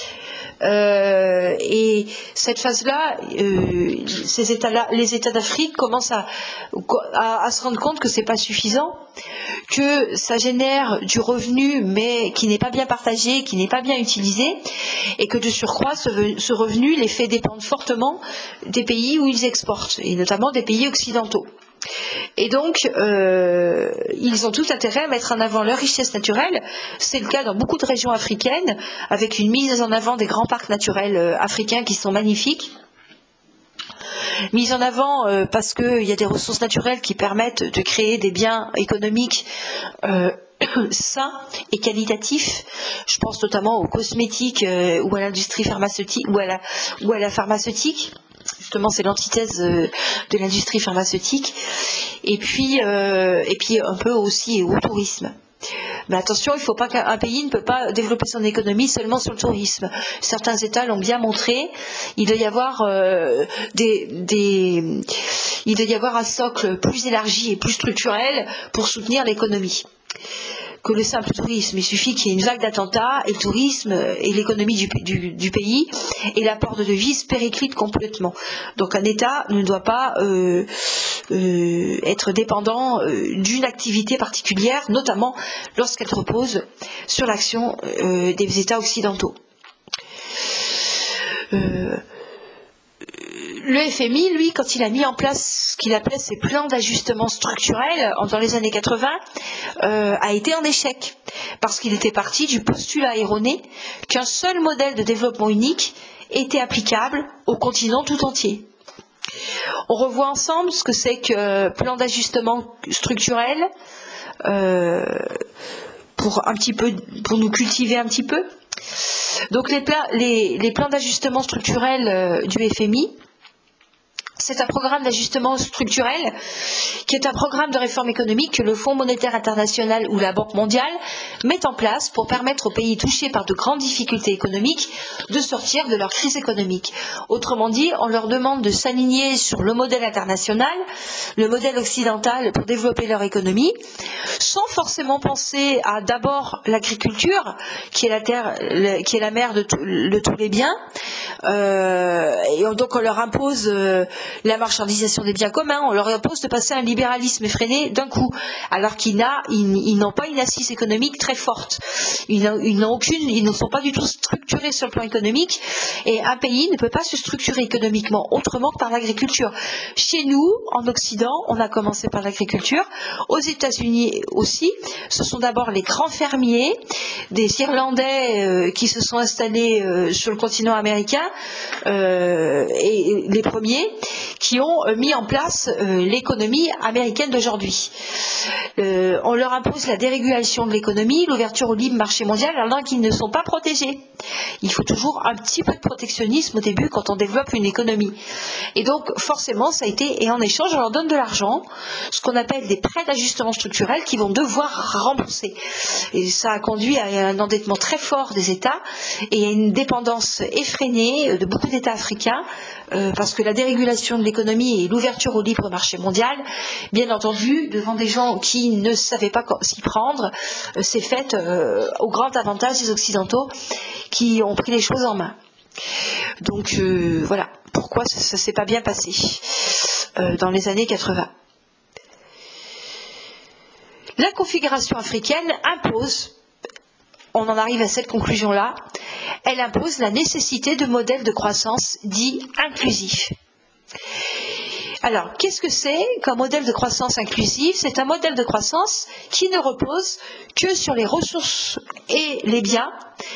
Et cette phase-là, les États d'Afrique commencent à se rendre compte que c'est pas suffisant, que ça génère du revenu mais qui n'est pas bien partagé, qui n'est pas bien utilisé, et que de surcroît ce revenu les fait dépendre fortement des pays où ils exportent, et notamment des pays occidentaux. Et donc, ils ont tout intérêt à mettre en avant leur richesse naturelle. C'est le cas dans beaucoup de régions africaines, avec une mise en avant des grands parcs naturels africains qui sont magnifiques. Mise en avant parce qu'il y a des ressources naturelles qui permettent de créer des biens économiques sains et qualitatifs. Je pense notamment aux cosmétiques ou à l'industrie pharmaceutique ou à la pharmaceutique. Justement, c'est l'antithèse de l'industrie pharmaceutique. Et puis un peu aussi au tourisme. Mais attention, il ne faut pas qu'un pays ne peut pas développer son économie seulement sur le tourisme. Certains États l'ont bien montré. Il doit y avoir il doit y avoir un socle plus élargi et plus structurel pour soutenir l'économie que le simple tourisme. Il suffit qu'il y ait une vague d'attentats et le tourisme et l'économie du pays et l'apport de devises périclite complètement. Donc un État ne doit pas être dépendant d'une activité particulière, notamment lorsqu'elle repose sur l'action des États occidentaux. Le FMI, lui, quand il a mis en place ce qu'il appelait ses plans d'ajustement structurel dans les années 80, a été en échec, parce qu'il était parti du postulat erroné qu'un seul modèle de développement unique était applicable au continent tout entier. On revoit ensemble ce que c'est que plan d'ajustement structurel pour nous cultiver un petit peu. Donc les plans d'ajustement structurel du FMI, c'est un programme d'ajustement structurel qui est un programme de réforme économique que le Fonds monétaire international ou la Banque mondiale mettent en place pour permettre aux pays touchés par de grandes difficultés économiques de sortir de leur crise économique. Autrement dit, on leur demande de s'aligner sur le modèle international, le modèle occidental pour développer leur économie, sans forcément penser à d'abord l'agriculture, qui est la mère de tous les biens, et donc on leur impose la marchandisation des biens communs, on leur impose de passer à un libéralisme effréné d'un coup, alors qu'ils n'ont pas une assise économique très forte. Ils ne sont pas du tout structurés sur le plan économique, et un pays ne peut pas se structurer économiquement autrement que par l'agriculture. Chez nous, en Occident, on a commencé par l'agriculture. Aux États-Unis aussi, ce sont d'abord les grands fermiers, des Irlandais qui se sont installés sur le continent américain, et les premiers qui ont mis en place l'économie américaine d'aujourd'hui. On leur impose la dérégulation de l'économie, l'ouverture au libre marché mondial, alors qu'ils ne sont pas protégés. Il faut toujours un petit peu de protectionnisme au début quand on développe une économie. Et donc forcément ça a été, et en échange on leur donne de l'argent, ce qu'on appelle des prêts d'ajustement structurel qu'ils vont devoir rembourser. Et ça a conduit à un endettement très fort des États et à une dépendance effrénée de beaucoup d'États africains, parce que la dérégulation de l'économie et l'ouverture au libre marché mondial, bien entendu, devant des gens qui ne savaient pas s'y prendre, s'est faite au grand avantage des Occidentaux qui ont pris les choses en main. Donc voilà pourquoi ça ne s'est pas bien passé dans les années 80. La configuration africaine impose, on en arrive à cette conclusion-là, elle impose la nécessité de modèles de croissance dits inclusifs. Alors, qu'est-ce que c'est qu'un modèle de croissance inclusif? C'est un modèle de croissance qui ne repose que sur les ressources et les biens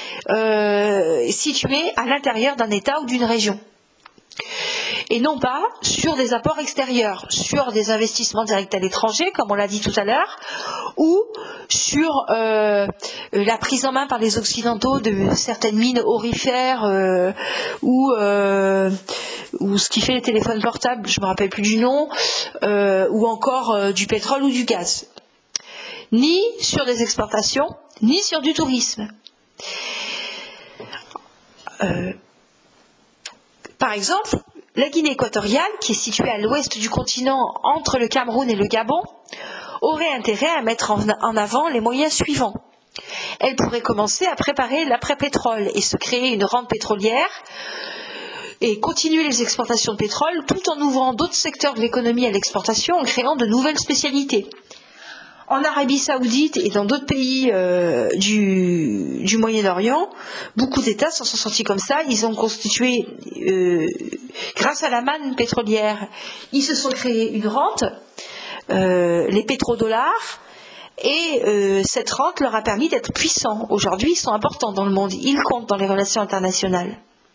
situés à l'intérieur d'un État ou d'une région. Et non pas sur des apports extérieurs, sur des investissements directs à l'étranger, comme on l'a dit tout à l'heure, ou sur la prise en main par les Occidentaux de certaines mines aurifères, ou ce qui fait les téléphones portables, je ne me rappelle plus du nom, ou encore du pétrole ou du gaz. Ni sur des exportations, ni sur du tourisme. Par exemple, la Guinée équatoriale, qui est située à l'ouest du continent entre le Cameroun et le Gabon, aurait intérêt à mettre en avant les moyens suivants. Elle pourrait commencer à préparer l'après-pétrole et se créer une rente pétrolière et continuer les exportations de pétrole tout en ouvrant d'autres secteurs de l'économie à l'exportation en créant de nouvelles spécialités. En Arabie Saoudite et dans d'autres pays du Moyen-Orient, beaucoup d'États s'en sont sortis comme ça. Ils ont constitué, grâce à la manne pétrolière, ils se sont créés une rente, les pétrodollars, et cette rente leur a permis d'être puissants. Aujourd'hui, ils sont importants dans le monde, ils comptent dans les relations internationales.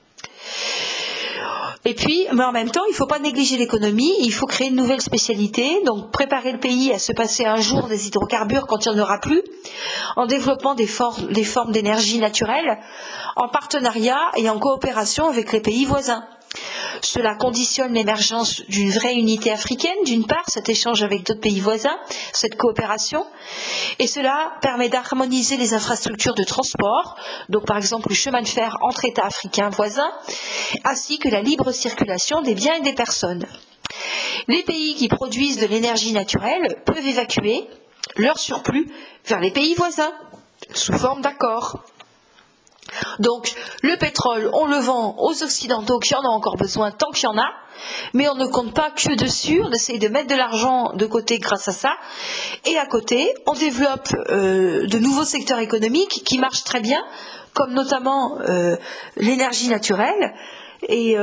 Et puis, mais en même temps, il ne faut pas négliger l'économie, il faut créer une nouvelle spécialité, donc préparer le pays à se passer un jour des hydrocarbures quand il n'y en aura plus, en développant des formes d'énergie naturelle, en partenariat et en coopération avec les pays voisins. Cela conditionne l'émergence d'une vraie unité africaine, d'une part, cet échange avec d'autres pays voisins, cette coopération, et cela permet d'harmoniser les infrastructures de transport, donc par exemple le chemin de fer entre États africains voisins, ainsi que la libre circulation des biens et des personnes. Les pays qui produisent de l'énergie naturelle peuvent évacuer leur surplus vers les pays voisins, sous forme d'accords. Donc le pétrole, on le vend aux Occidentaux qui en ont encore besoin tant qu'il y en a, mais on ne compte pas que dessus, on essaye de mettre de l'argent de côté grâce à ça, et à côté on développe de nouveaux secteurs économiques qui marchent très bien, comme notamment l'énergie naturelle, et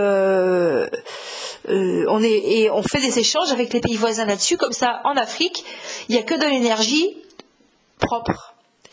on fait des échanges avec les pays voisins là-dessus, comme ça en Afrique il n'y a que de l'énergie propre.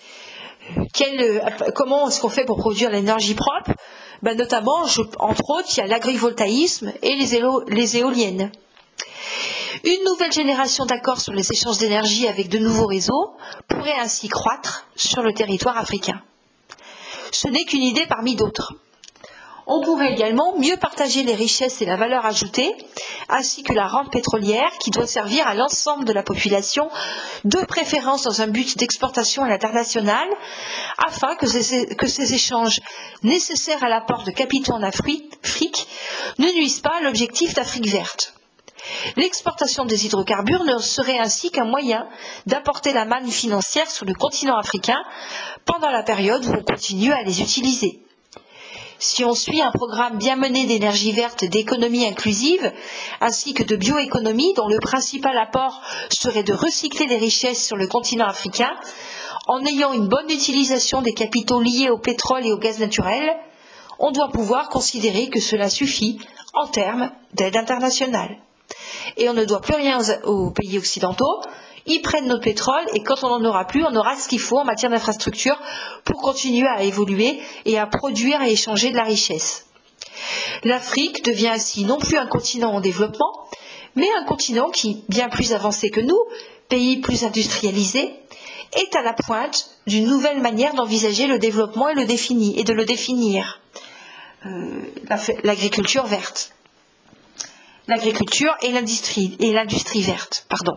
Comment est-ce qu'on fait pour produire l'énergie propre? Notamment, entre autres, il y a l'agrivoltaïsme et les éoliennes. Une nouvelle génération d'accords sur les échanges d'énergie avec de nouveaux réseaux pourrait ainsi croître sur le territoire africain. Ce n'est qu'une idée parmi d'autres. On pourrait également mieux partager les richesses et la valeur ajoutée, ainsi que la rente pétrolière qui doit servir à l'ensemble de la population, de préférence dans un but d'exportation à l'international, afin que ces échanges nécessaires à l'apport de capitaux en Afrique ne nuisent pas à l'objectif d'Afrique verte. L'exportation des hydrocarbures ne serait ainsi qu'un moyen d'apporter la manne financière sur le continent africain pendant la période où on continue à les utiliser. Si on suit un programme bien mené d'énergie verte, d'économie inclusive, ainsi que de bioéconomie, dont le principal apport serait de recycler les richesses sur le continent africain, en ayant une bonne utilisation des capitaux liés au pétrole et au gaz naturel, on doit pouvoir considérer que cela suffit en termes d'aide internationale. Et on ne doit plus rien aux pays occidentaux. Ils prennent notre pétrole et quand on n'en aura plus, on aura ce qu'il faut en matière d'infrastructure pour continuer à évoluer et à produire et échanger de la richesse. L'Afrique devient ainsi non plus un continent en développement, mais un continent qui, bien plus avancé que nous, pays plus industrialisé, est à la pointe d'une nouvelle manière d'envisager le développement et de le définir. L'agriculture verte. L'agriculture et l'industrie verte, pardon.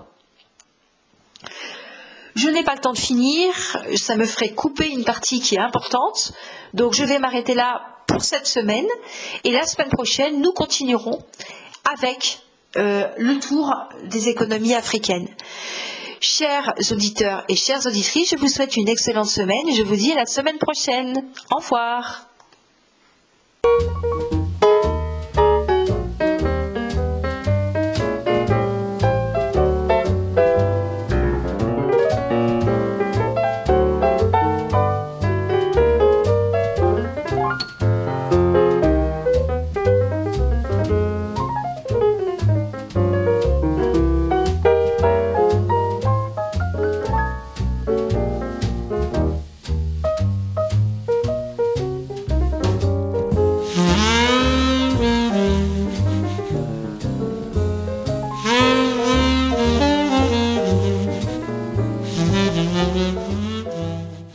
Je n'ai pas le temps de finir, ça me ferait couper une partie qui est importante, donc je vais m'arrêter là pour cette semaine, et la semaine prochaine, nous continuerons avec le tour des économies africaines. Chers auditeurs et chères auditrices, je vous souhaite une excellente semaine, et je vous dis à la semaine prochaine. Au revoir.